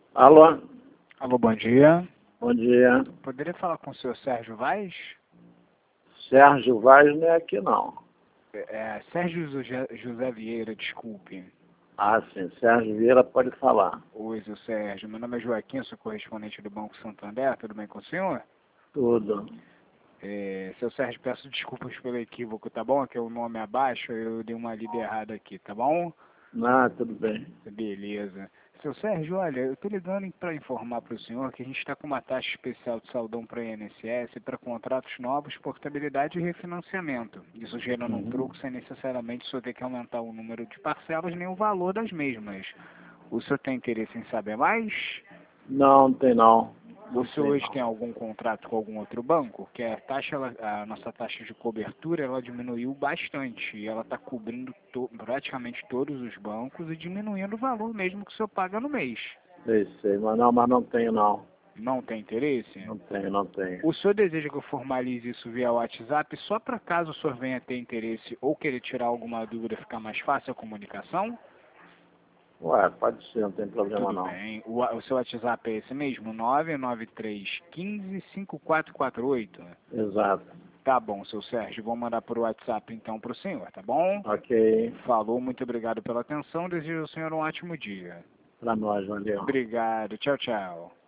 Alô? Alô, bom dia. Bom dia. Poderia falar com o senhor Sérgio Vaz? Sérgio Vaz não é aqui, não. Sérgio José Vieira, desculpe. Ah, sim. Sérgio Vieira pode falar. Oi, seu Sérgio. Meu nome é Joaquim, sou correspondente do Banco Santander. Tudo bem com o senhor? Tudo. Seu Sérgio, peço desculpas pelo equívoco, tá bom? Que o nome é abaixo, eu dei uma lida errada aqui, tá bom? Ah, tudo bem. Beleza. Seu Sérgio, olha, eu tô ligando para informar para o senhor que a gente está com uma taxa especial de saldão para INSS para contratos novos, portabilidade e refinanciamento. Isso gerando um troco sem necessariamente o senhor ter que aumentar o número de parcelas nem o valor das mesmas. O senhor tem interesse em saber mais? Não tem não. O senhor hoje tem algum contrato com algum outro banco? Que a nossa taxa de cobertura ela diminuiu bastante e ela está cobrindo praticamente todos os bancos e diminuindo o valor mesmo que o senhor paga no mês. Sei, mas não tenho não. Não tem interesse? Não tenho. O senhor deseja que eu formalize isso via WhatsApp só para caso o senhor venha ter interesse ou querer tirar alguma dúvida, ficar mais fácil a comunicação? Ué, pode ser, não tem problema Tudo não. bem. O seu WhatsApp é esse mesmo? 993155448? Exato. Tá bom, seu Sérgio. Vou mandar por WhatsApp então para o senhor, tá bom? Ok. Falou, muito obrigado pela atenção. Desejo ao senhor um ótimo dia. Pra nós, valeu. Obrigado. Tchau, tchau.